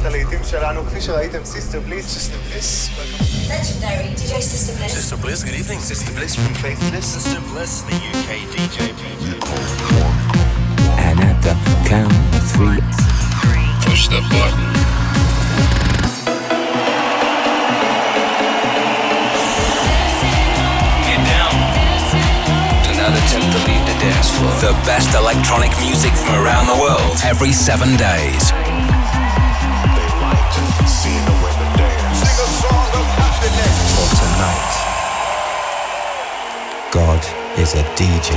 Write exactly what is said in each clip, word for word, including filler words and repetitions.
הלהיטים שלנו, כפי שראיתם, סיסטר בליס. סיסטר בליס, legendary די ג'יי Sister Bliss. Sister Bliss, good evening. Sister Bliss from Faithless. Sister Bliss, the U K D J. And at the count of three, push the button. Get down. Do not attempt to leave the dance floor. The best electronic music from around the world every seven days. They like seeing the women dance. Sing a song of happiness. For tonight, God is a D J.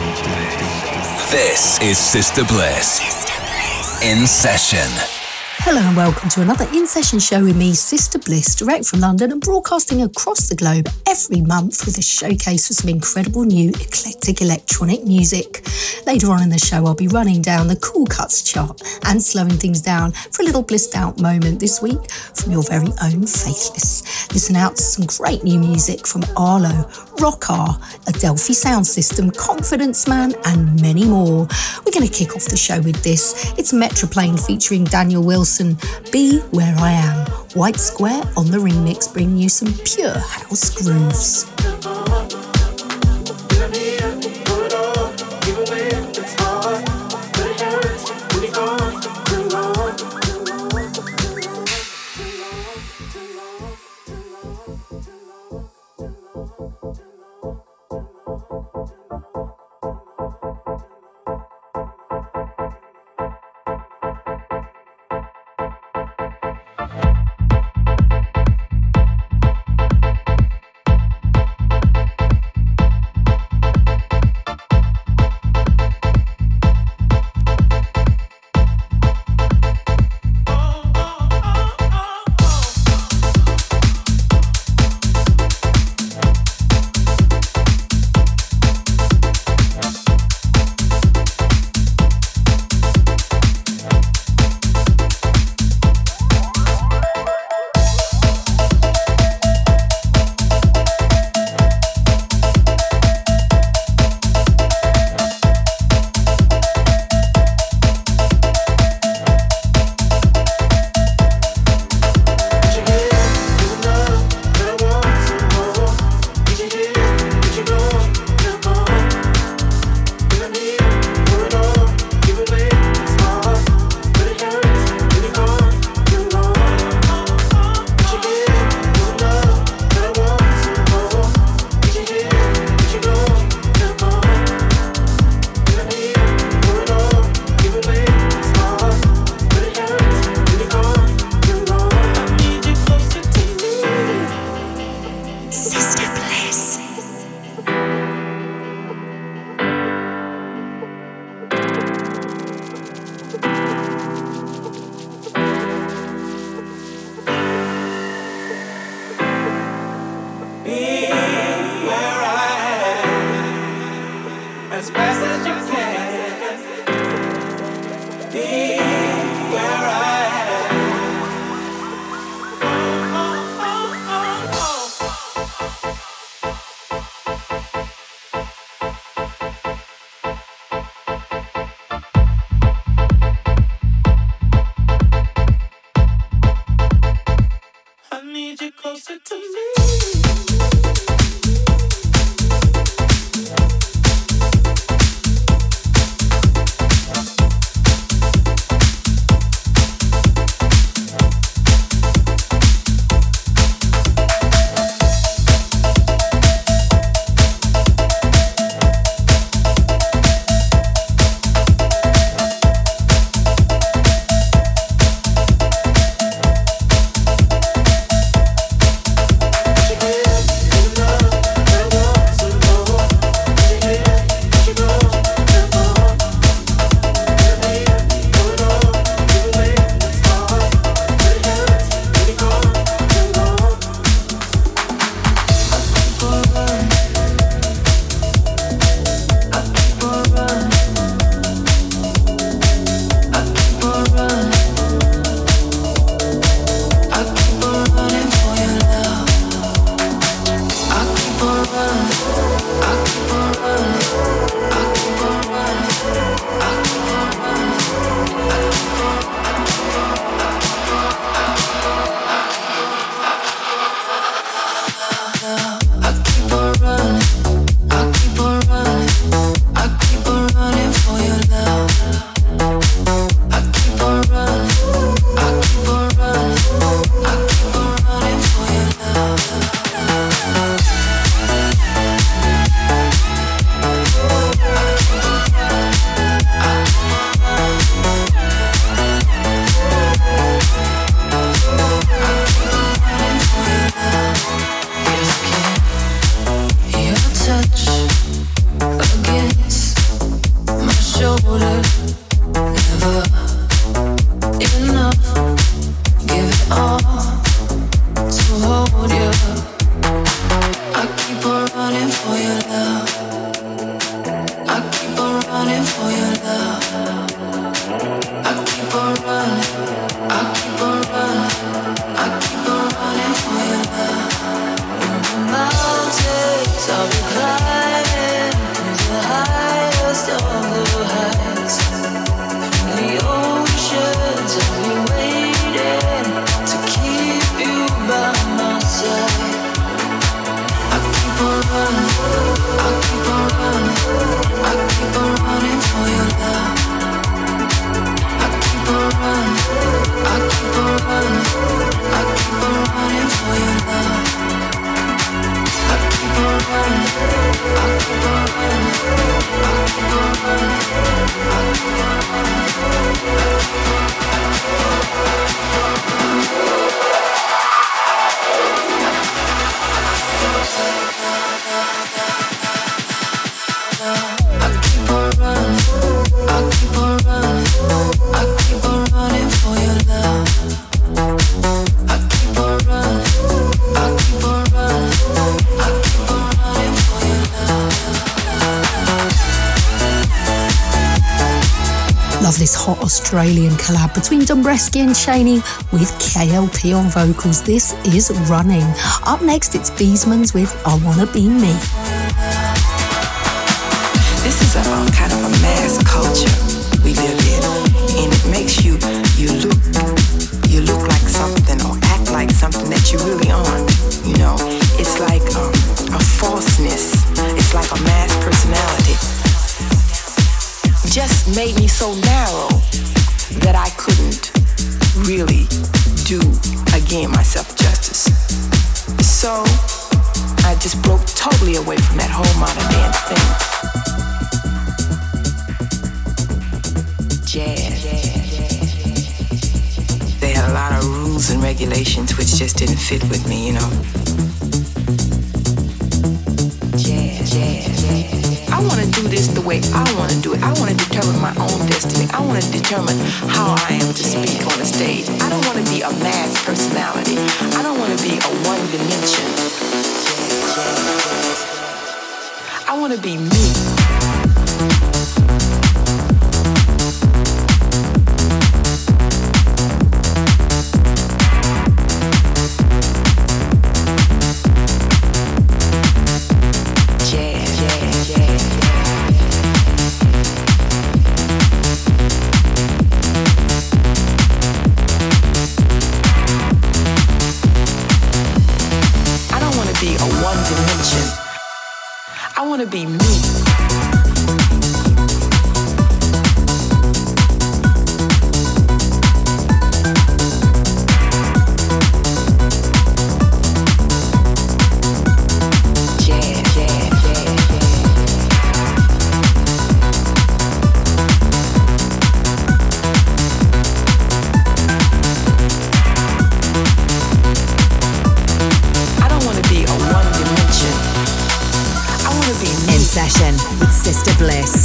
This is Sister Bliss. Sister Bliss. In session. Hello and welcome to another in-session show with me, Sister Bliss, direct from London and broadcasting across the globe every month with a showcase for some incredible new eclectic electronic music. Later on in the show, I'll be running down the Cool Cuts chart and slowing things down for a little blissed out moment this week from your very own Faithless. Listen out to some great new music from Arlo, Rockar, Adelphi Sound System, Confidence Man, and many more. We're going to kick off the show with this. It's Metroplane featuring Daniel Wilson. Be Where I Am. White Square on the remix, bringing you some pure house grooves. Love this hot Australian collab between Dombresky and Shaney with K L P on vocals. This is Running. Up next, it's Beesmans with I Wanna Be Me. This is a um, kind of a mass culture we live in, and it makes you you look you look like something or act like something that you really aren't. You know, it's like um, a falseness. It's like a mass personality. Just made me so narrow that I couldn't really do, again, myself justice. So I just broke totally away from that whole modern dance thing. Jazz. They had a lot of rules and regulations which just didn't fit with me, you know. Jazz. I want to do this the way I want to do it. I want to determine my own destiny. I want to determine how I am to speak on a stage. I don't want to be a mass personality. I don't want to be a one dimension. I want to be me. To be me. Session with Sister Bliss.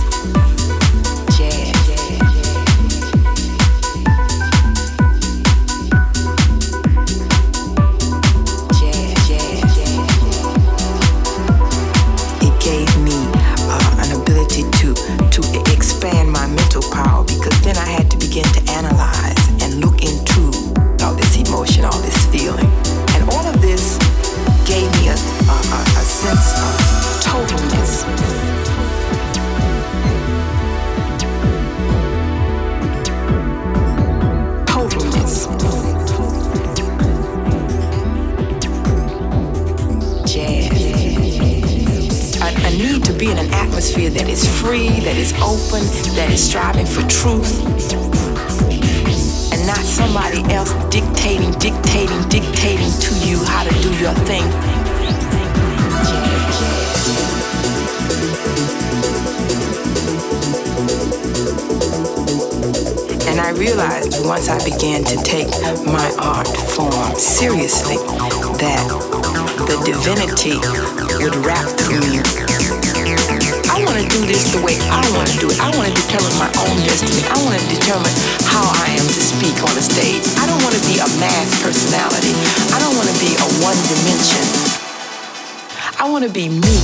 It gave me uh, an ability to to expand my mental power, because then I had to begin to analyze and look into all this emotion, all this feeling, and all of this gave me a, a, a sense of totalness. Totalness. Jazz. A, a need to be in an atmosphere that is free, that is open, that is striving for truth, and not somebody else dictating, dictating, dictating to you how to do your thing. And I realized once I began to take my art form seriously that the divinity would wrap through me. I want to do this the way I want to do it. I want to determine my own destiny. I want to determine how I am to speak on the stage. I don't want to be a mass personality. I don't want to be a one dimension. I want to be me.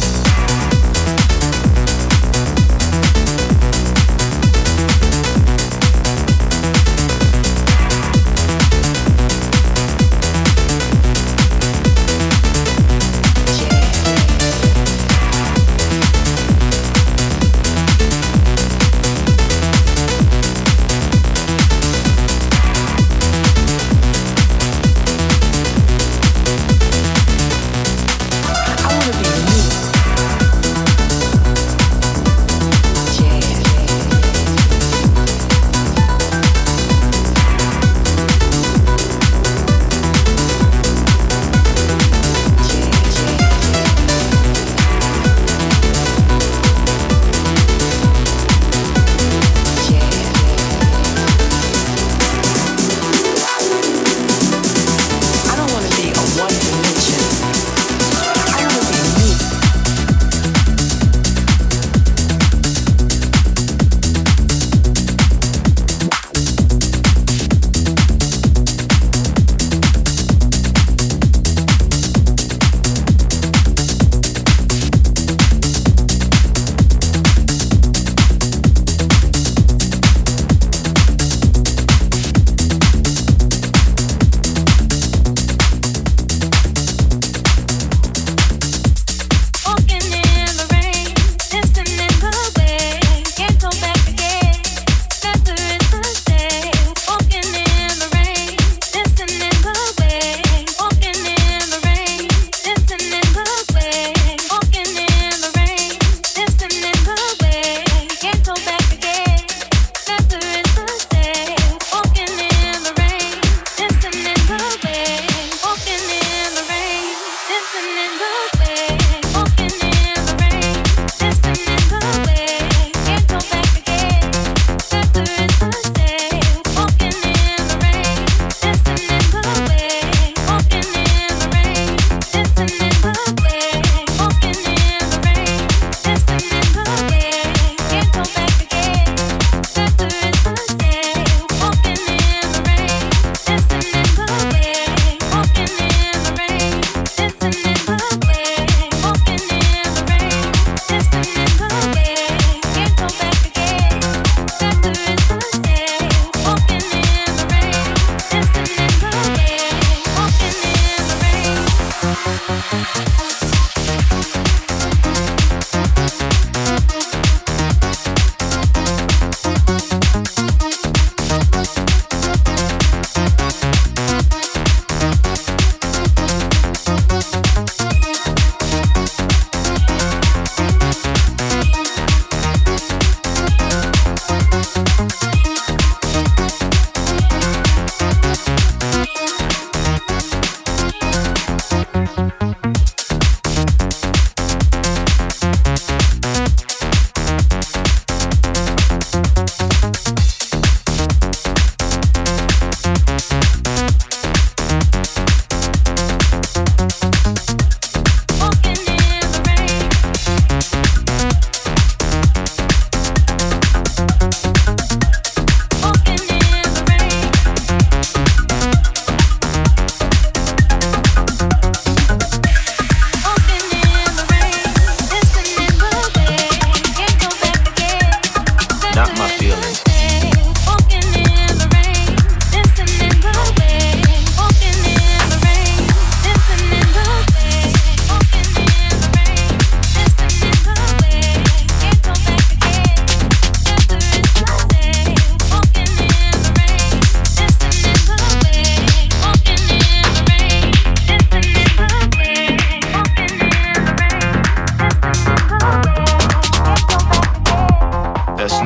I want to be me.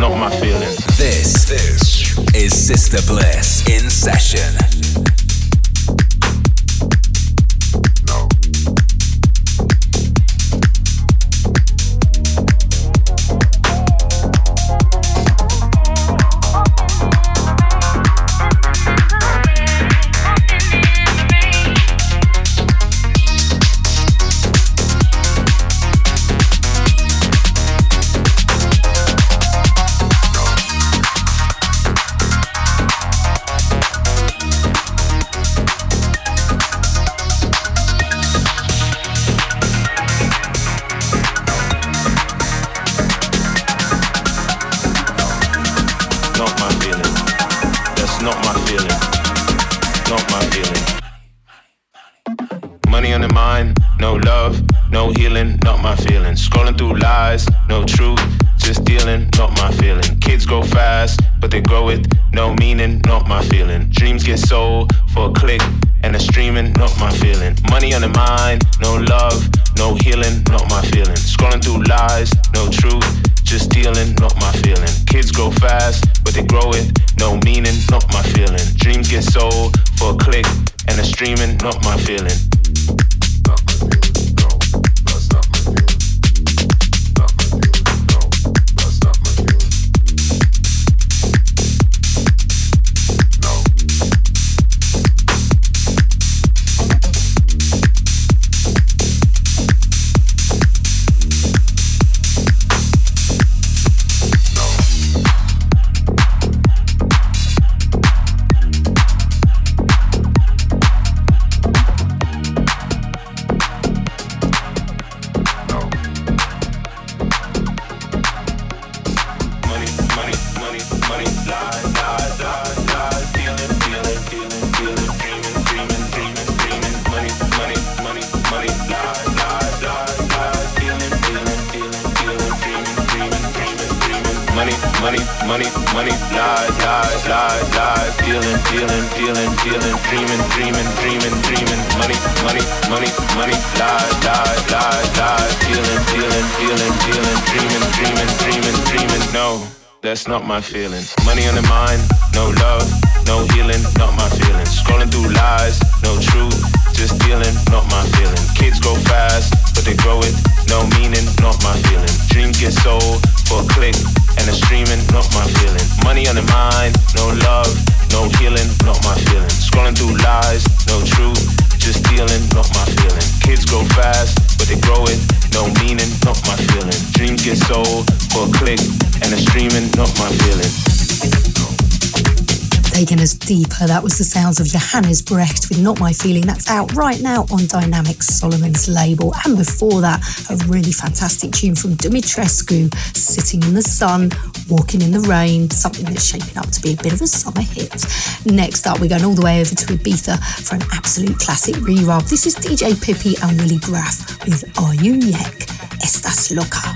not my feeling. This, this is Sister Bliss in session. That's not my feeling. Money on the mind, no love, no healing, not my feeling. Scrolling through lies, no truth, just dealing, not my feeling. Kids go fast, but they grow it, no meaning, not my feeling. Dreams get sold for a click and a streaming, not my feeling. Money on the mind, no love, no healing, not my feeling. Scrolling through lies, no truth, just dealing, not my feeling. Kids go fast, but they grow it, no meaning, not my feeling. Dreams get sold for a click and a streaming, not my feeling. Taking us deeper, that was the sounds of Johannes Brecht with Not My Feeling. That's out right now on Dynamic Solomon's label. And before that, a really fantastic tune from Dumitrescu, Sitting in the Sun, Walking in the Rain, something that's shaping up to be a bit of a summer hit. Next up, we're going all the way over to Ibiza for an absolute classic re-rub. This is D J Pippi and Willy Graff with Are You Yek? Estás Loca.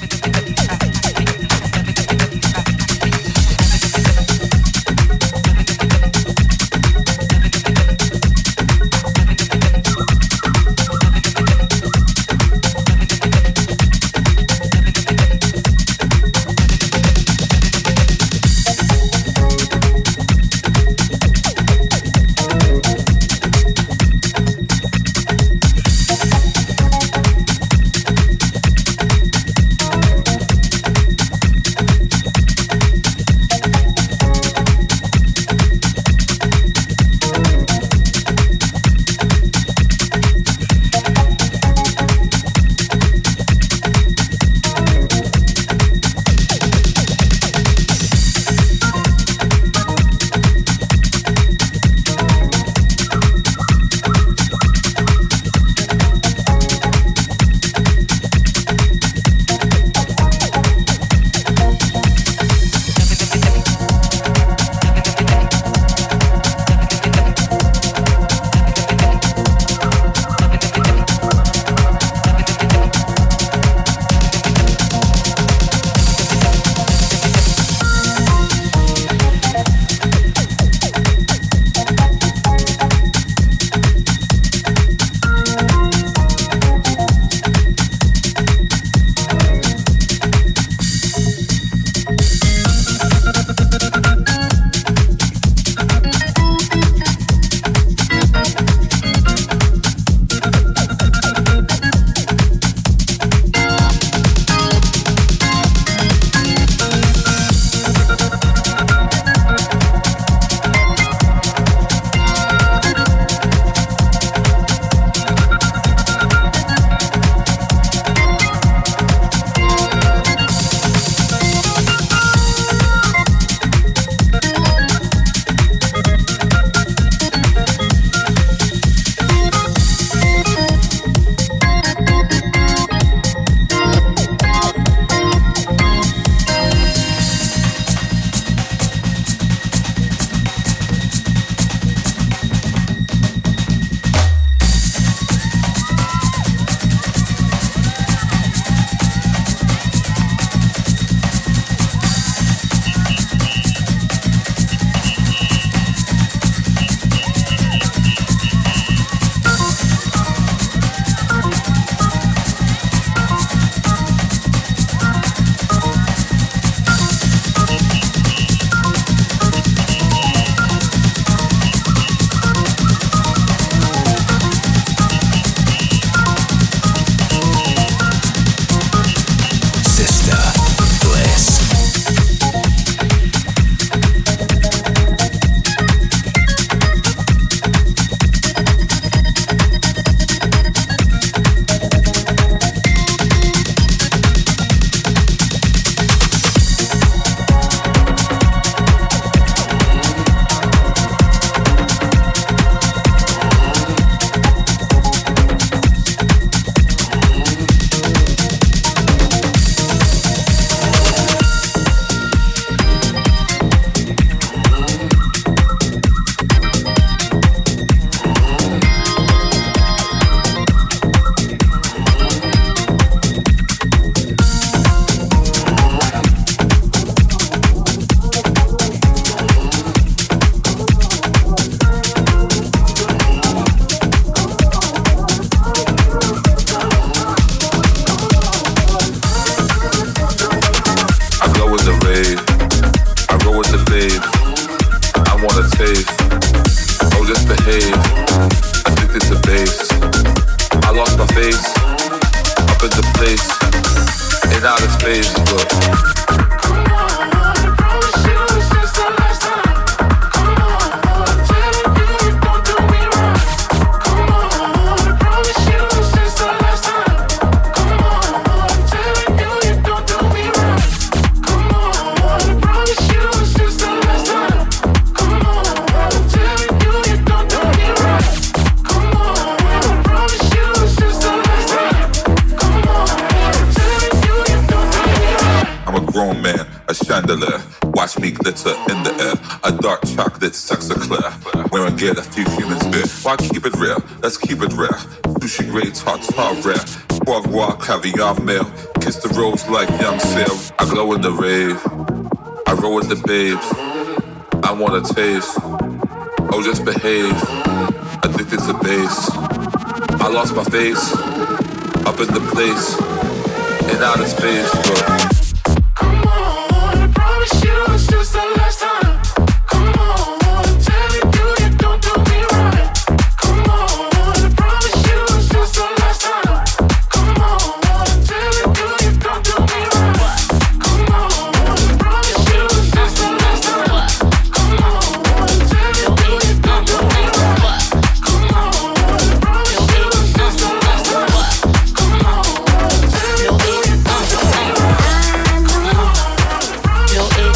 roll with the rave. I roll with the babe. I wanna taste. Oh, just behave. Addicted to bass. I lost my face. Up in the place. In outer space, but chandelier, watch me glitter in the air. A dark chocolate sex eclair, wearing gear a few humans bear. Why keep it real? Let's keep it rare. Sushi grade, tartar rare. Foie gras, caviar meal. Kiss the rose like young sail. I glow in the rave. I roll with the babes. I wanna taste. Oh, just behave. Addicted to bass. I lost my face. Up in the place. In outer space, bro. It's just the last time. Come on, tell it you, you don't do me right. Come on, I promise you it's just the last time. Come on, tell it you, you don't do me right. Come on, I promise you it's just the last time. Come on, tell it you, you don't do me right. Come on, I promise you it's just the last time. Come on, tell it you, you don't do me right. Come on, yo, it.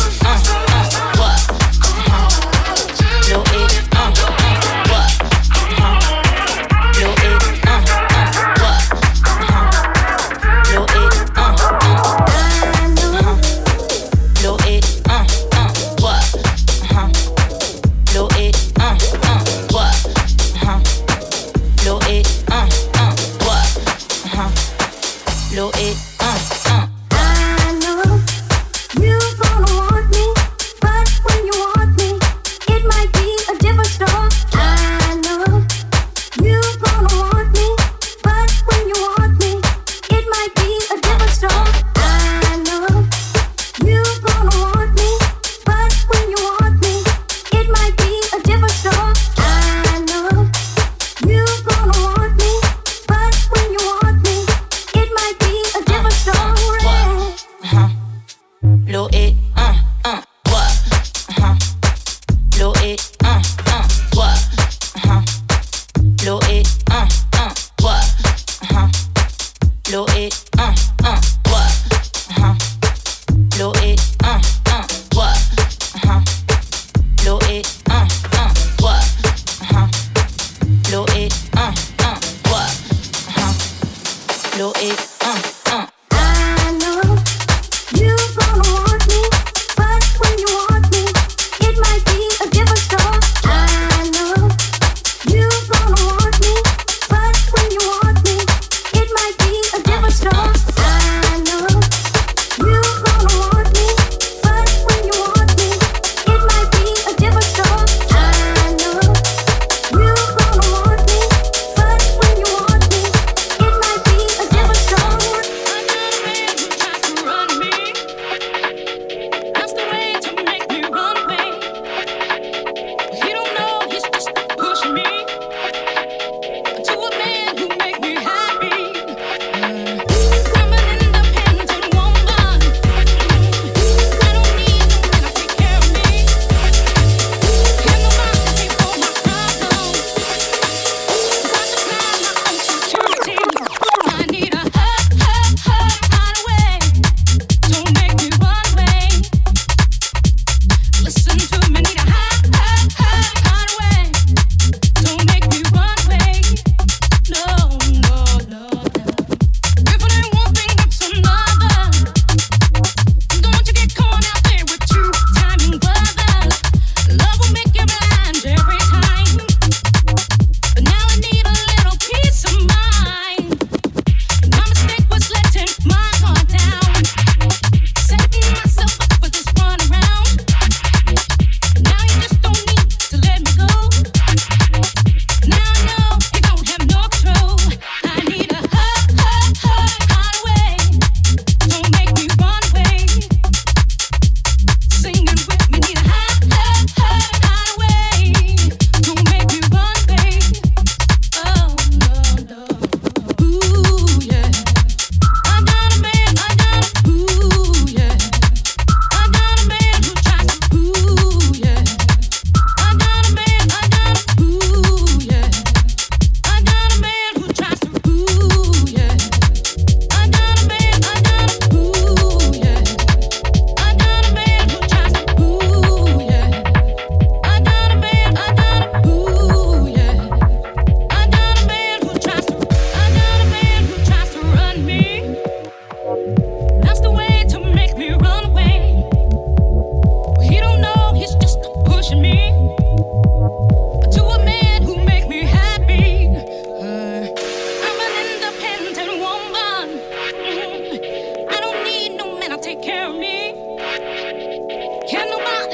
Different strong. I know you gonna want me.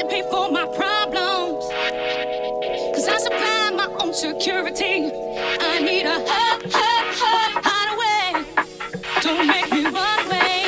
Nobody pay for my problems, cause I supply my own security. I need a hug, hug, hug, hideaway. Don't make me run away.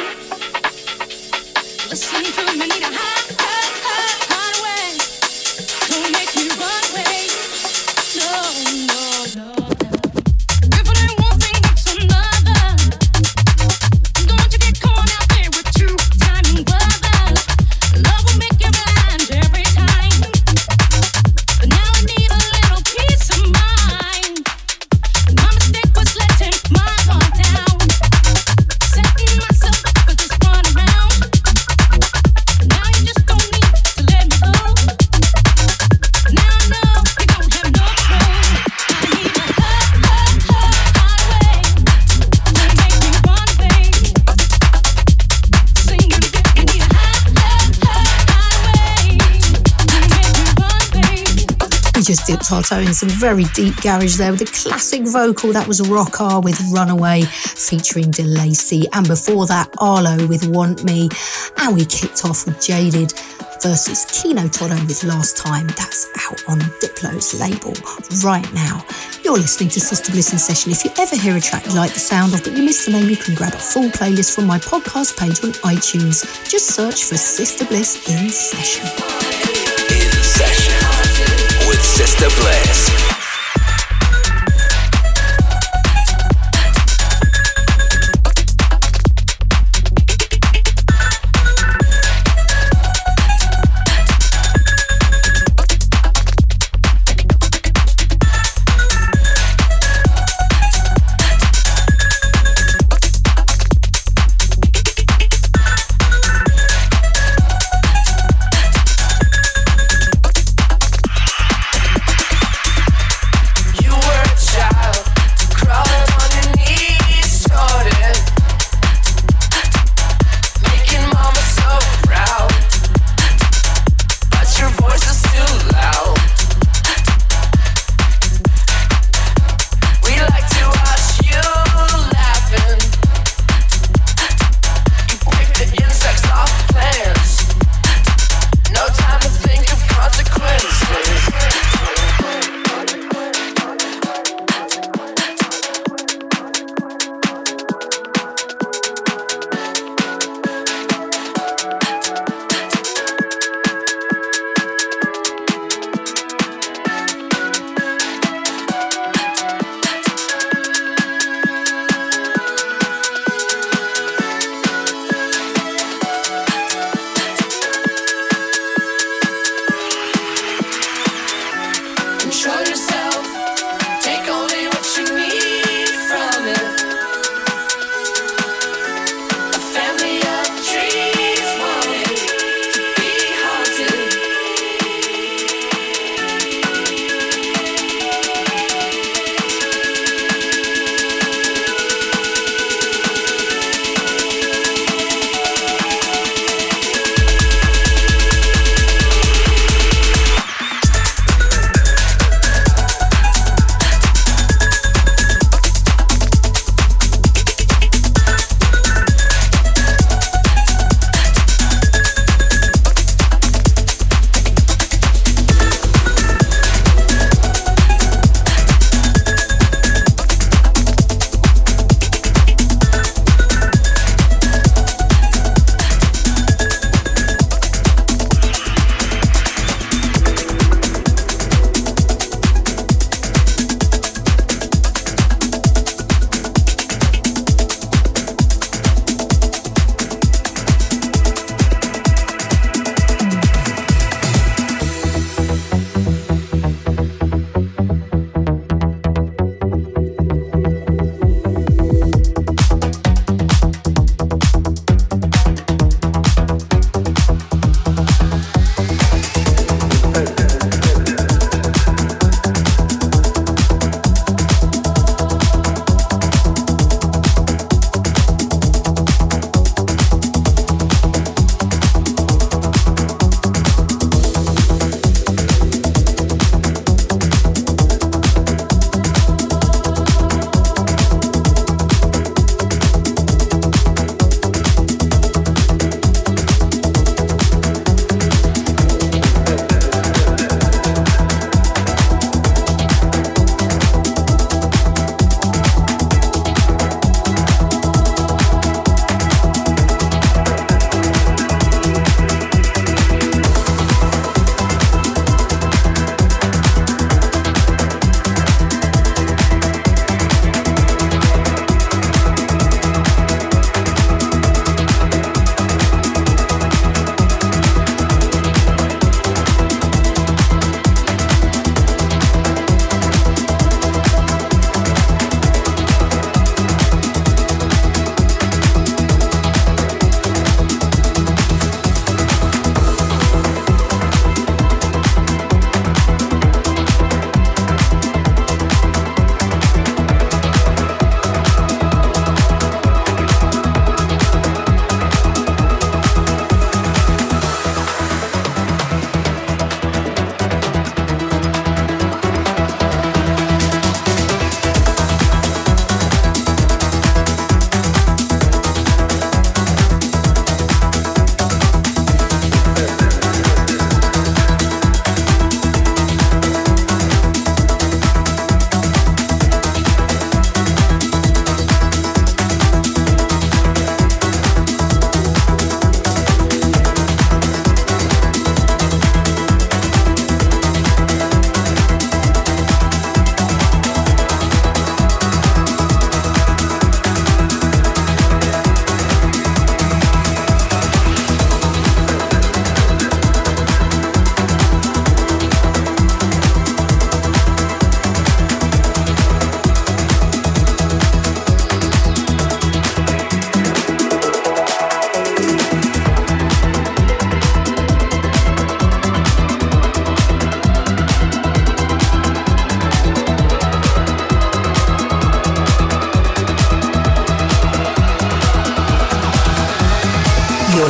Listen to me, need a hug, hug, hug, hideaway. Don't make me run away. No, no, no, no. If it ain't one thing, it's another. Don't you get caught out there with two timing brothers. Love will make you blind every time. But now I need a little peace of mind. My mistake was letting my guard down, setting myself up for this run around. Now you just don't need to let me go. Now I know you don't have no control. I need a hug, hug, hug, highway to make me run away. Sing it again. I need a hug, hug, hug, highway to make me run away. We just dipped our toe in some very deep garage there with a classic vocal. That was Rock R with Runaway featuring DeLacy, and before that Arlo with Want Me, and we kicked off with Jaded versus Kino Todo with Last Time. That's out on Diplo's label right now. You're listening to Sister Bliss in Session. If you ever hear a track you like the sound of but you miss the name, you can grab a full playlist from my podcast page on iTunes. Just search for Sister Bliss in Session. In Session with Sister Bliss.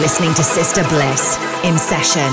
listening to Sister Bliss in session.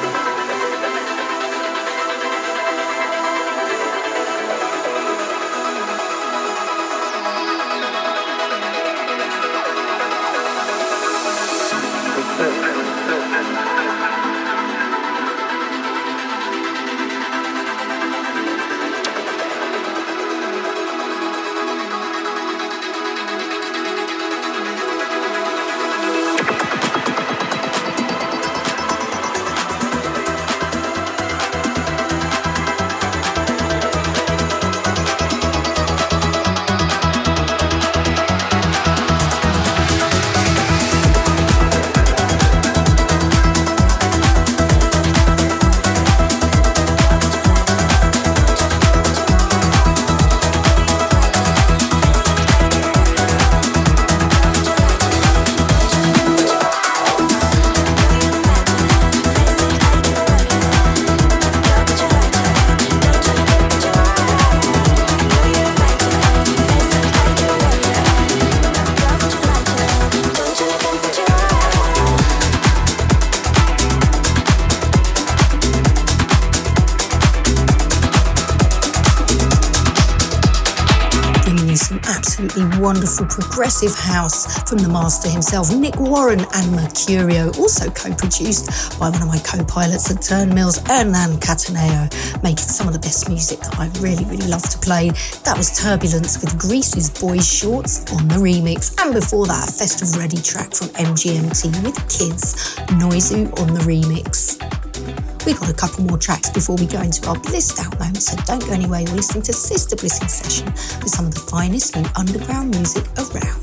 Wonderful progressive house from the master himself, Nick Warren, and Mercurio, also co-produced by one of my co-pilots at Turnmills, Hernan Cataneo, making some of the best music that I really, really love to play. That was Turbulence with Grease's Boys Shorts on the remix, and before that, a Festive Ready track from M G M T with Kids, Noizu on the remix. We've got a couple more tracks before we go into our blissed out moment, so don't go anywhere. You're listening to Sister Bliss in session with some of the finest new underground music around.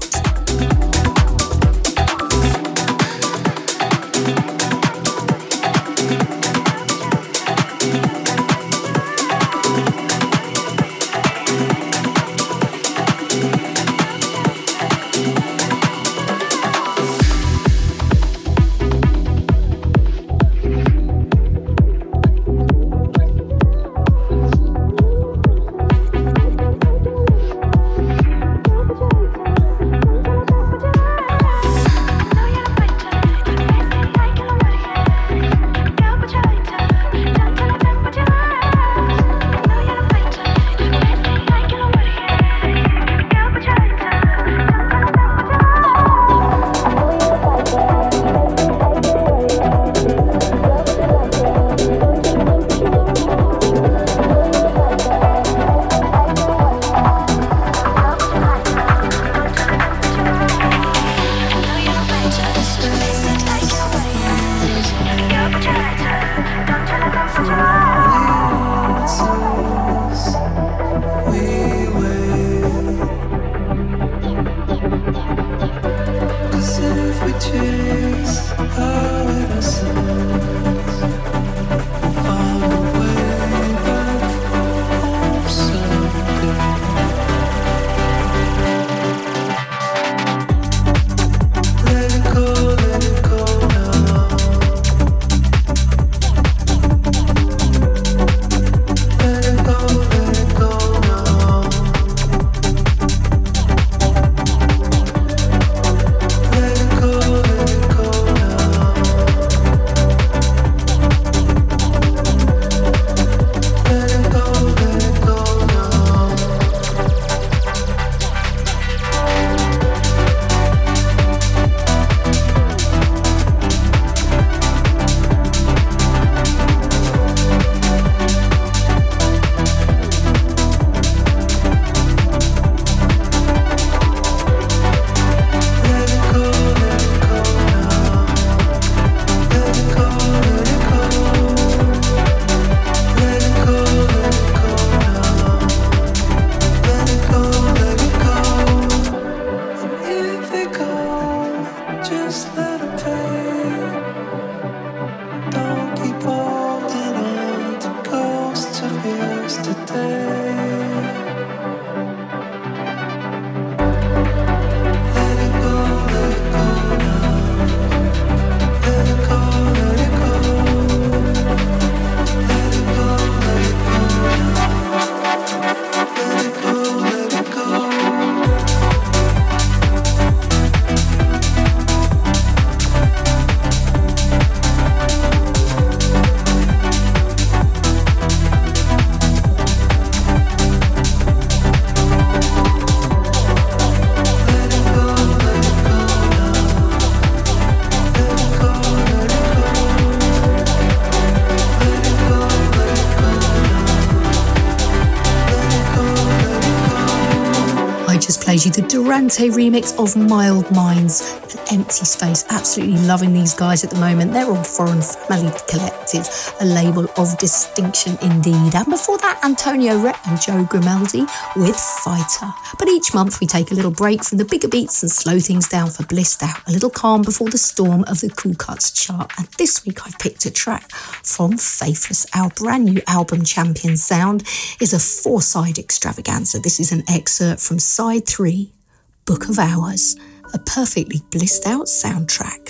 brings you the Durante remix of Mild Minds and Empty Space. Absolutely loving these guys at the moment. They're on Foreign Family Collective, a label of distinction indeed. And before that, Antonio Rett and Joe Grimaldi with Fighter. But each month we take a little break from the bigger beats and slow things down for Blissed Out, a little calm before the storm of the Cool Cuts chart. And this week I've picked a track from Faithless. Our brand new album, Champion Sound, is a four-side extravaganza. This is an excerpt from side three, Book of Hours, a perfectly blissed out soundtrack.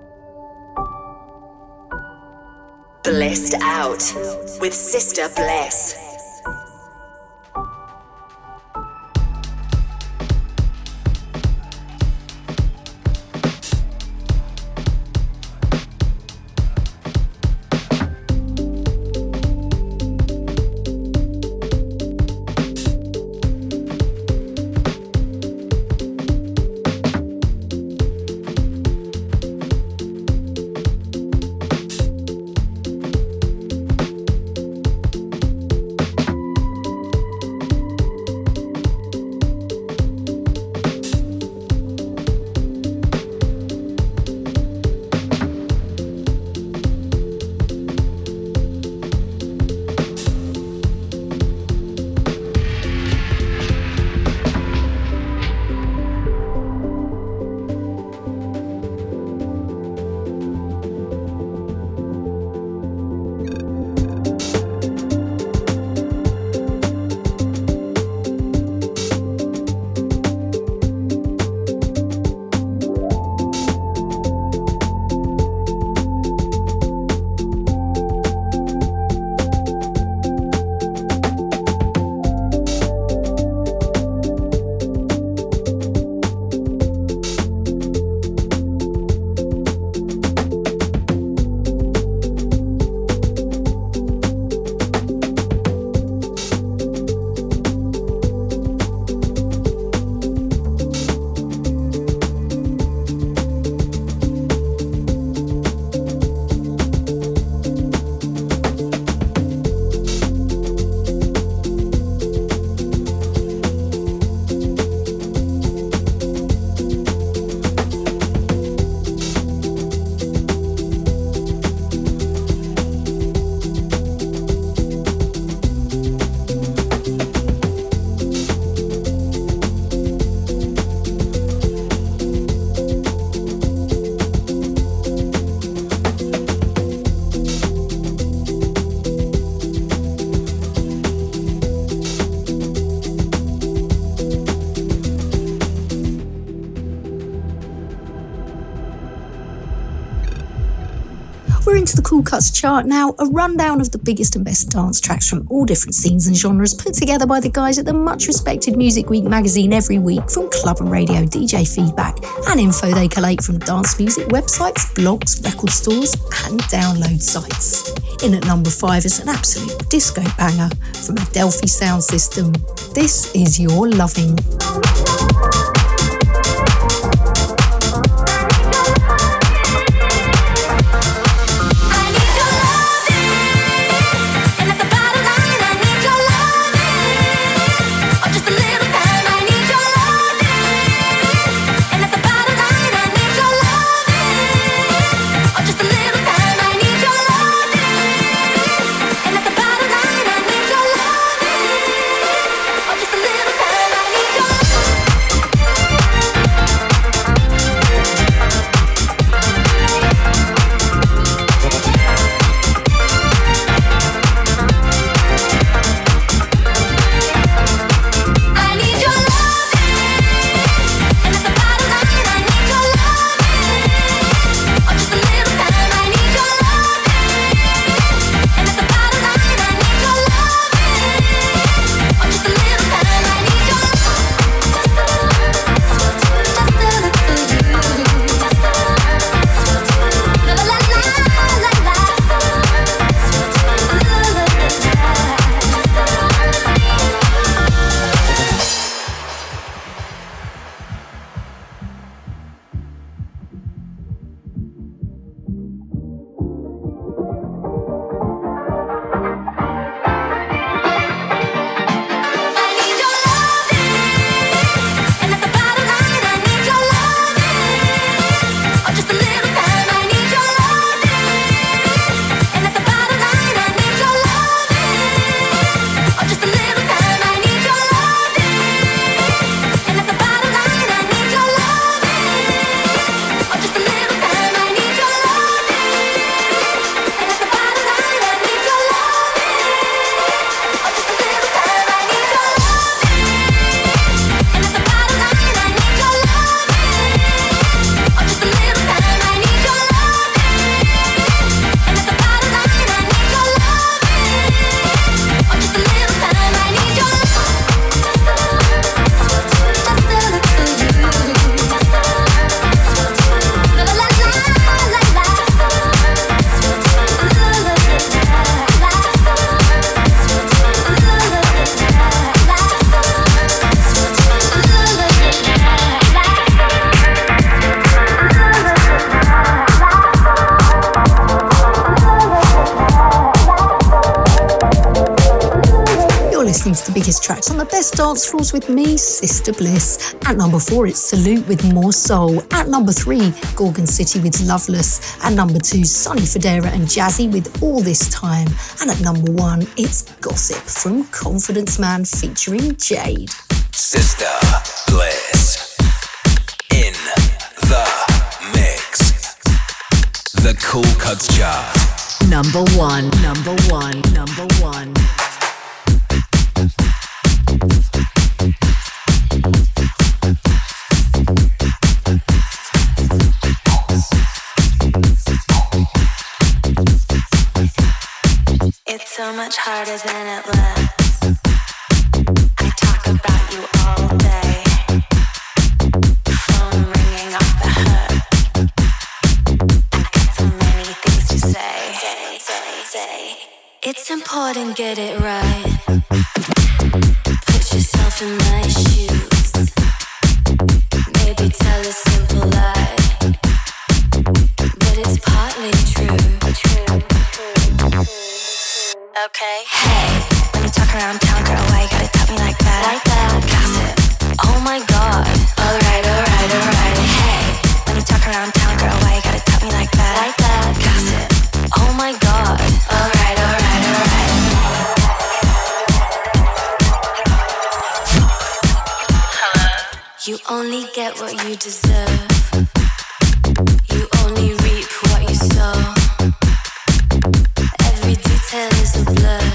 Blissed Out with Sister Bliss. Into the Cool Cuts chart now, a rundown of the biggest and best dance tracks from all different scenes and genres put together by the guys at the much respected Music Week magazine every week from club and radio D J feedback and info they collate from dance music websites, blogs, record stores and download sites. In at number five is an absolute disco banger from a Delphi sound system. This is Your Loving. Just a little time, I need your love. the biggest tracks on the best dance floors with me, Sister Bliss. At number four, it's Salute with More Soul. At number three, Gorgon City with Loveless. At number two, Sonny Fodera and Jazzy with All This Time. And at number one, it's Gossip from Confidence Man featuring Jade. Sister Bliss in the mix. The Cool Cuts Chart. Number one, number one, number one. It's so much harder than it looks. I talk about you all day. Phone ringing off the hook. I got so many things to say. Say, say, say. It's important, get it right. Put yourself in my shoes. Maybe tell a simple lie, but it's partly true. True. Okay. Hey, when you talk around town, girl, why you gotta tell me like that? Like that. Gossip. Oh my god. Alright, alright, alright. Hey, when you talk around town, girl, why you gotta tell me like that? Like that. Gossip. Oh my god. Alright, alright, alright. Hello. You only get what you deserve. You only reap what you sow. Every detail is a blur.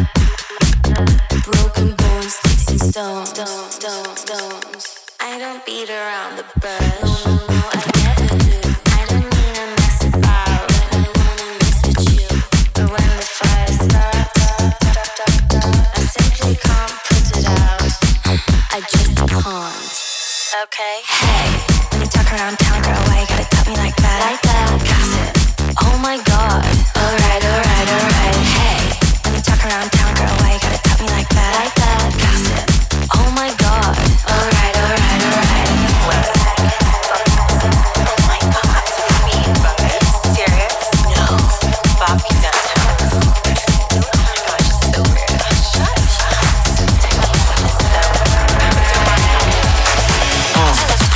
Broken bones, sticks and stones. Stones, stones, stones. I don't beat around the bush. No, no, no, I never do. I don't mean to mess about, but I wanna mess with you. But when the fire starts, I simply can't put it out. I just can't. Okay. Hey, when you talk around town, girl, why you gotta tell me like that? Like that. Gossip. Oh my god. Alright, alright, alright. Hey, when you talk around town, girl, why you gotta tell me like that? Like that. Gossip. Oh my god. Alright, alright, alright. One second. Oh my god. Me, Bubba. Serious? No. Bob can dance house. Oh my gosh, so weird. Shut up. So technical. So don't worry. Uh.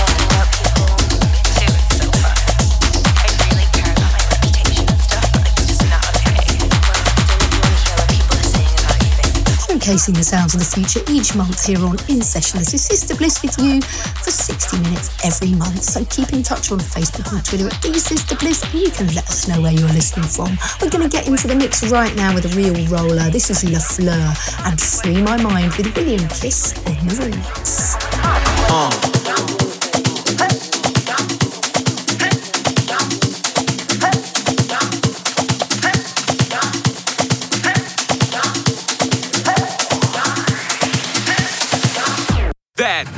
Showcasing the sounds of the future each month here on In Session. This is Sister Bliss with you for sixty minutes every month. So keep in touch on Facebook and Twitter at The Sister Bliss, and you can let us know where you're listening from. We're going to get into the mix right now with a real roller. This is La Fleur and Free My Mind with William Kiss on the remix. Uh. That.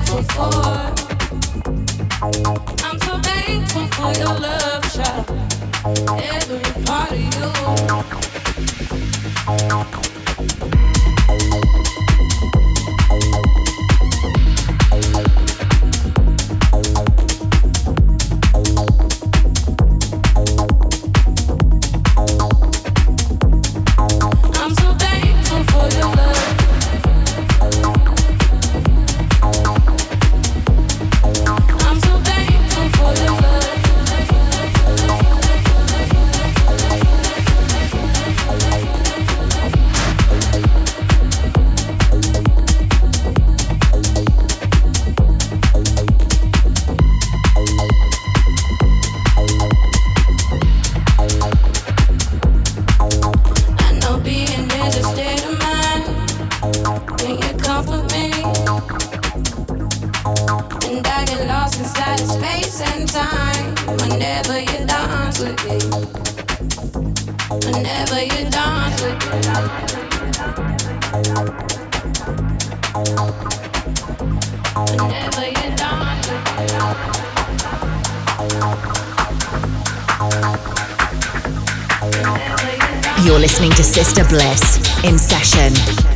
thankful for. I'm so thankful for your love, child. Every part of you. You're listening to Sister Bliss in session.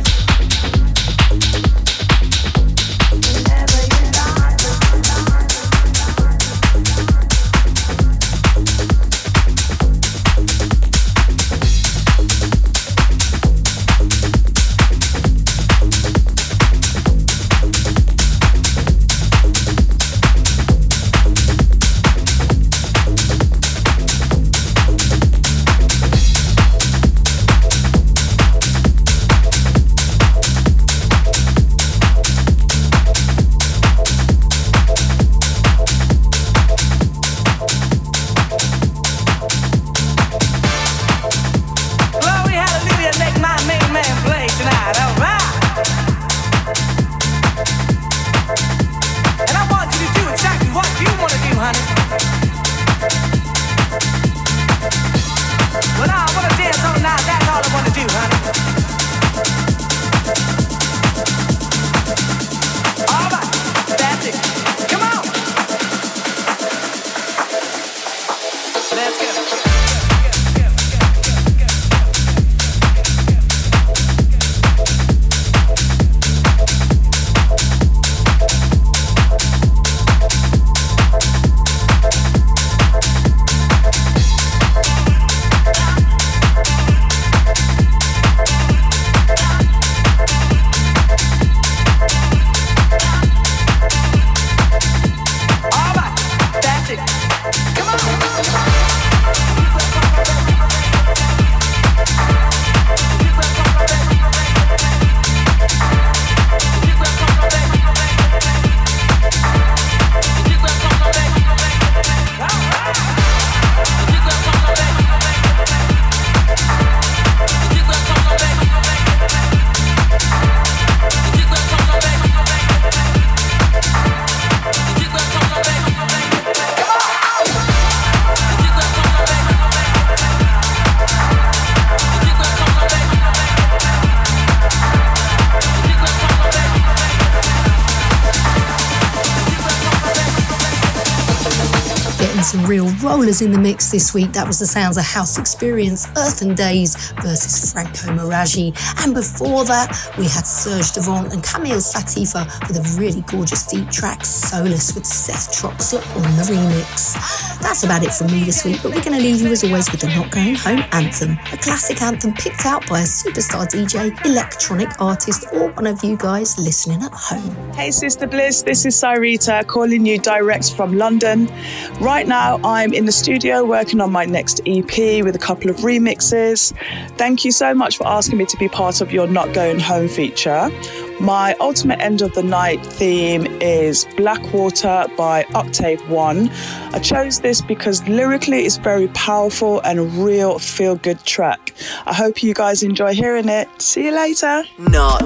Some real rollers in the mix this week. That was the sounds of House Experience, Earth and Days versus Franco Maraggi. And before that, we had Serge Devant and Camille Satifa with a really gorgeous deep track, Solus, with Seth Troxler on the remix. That's about it from me this week, but we're going to leave you as always with the Not Going Home anthem, a classic anthem picked out by a superstar D J, electronic artist, or one of you guys listening at home. Hey Sister Bliss, this is Cyrita calling you direct from London. Right now I'm in the studio working on my next E P with a couple of remixes. Thank you so much for asking me to be part of your Not Going Home feature. My ultimate end of the night theme is Blackwater by Octave One. I chose this because lyrically it's very powerful and a real feel-good track. I hope you guys enjoy hearing it. See you later. Not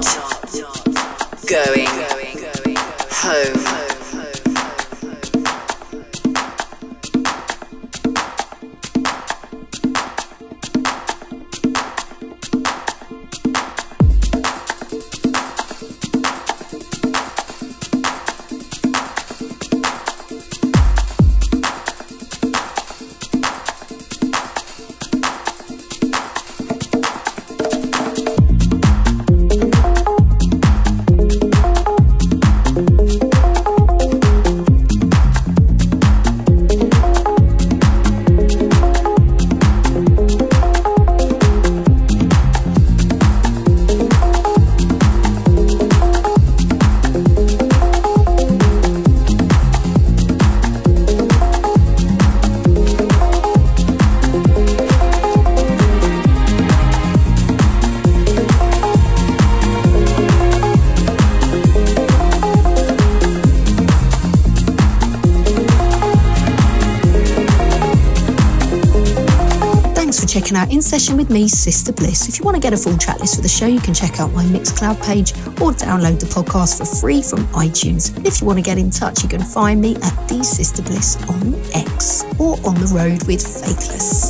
Going Home. checking out In Session with me, Sister Bliss. If you want to get a full track list for the show, you can check out my Mixcloud page or download the podcast for free from iTunes. And if you want to get in touch, you can find me at The Sister Bliss on X or On the Road with Faithless.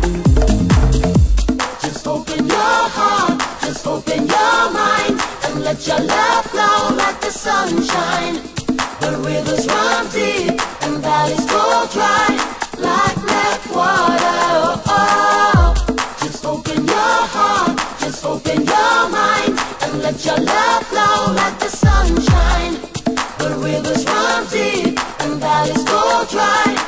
Just open your heart, just open your mind, and let your love flow like the sunshine. The rivers run deep and valleys go dry like black water. Oh, just open your heart, just open your mind, and let your love flow like the sunshine. The rivers run deep and valleys go dry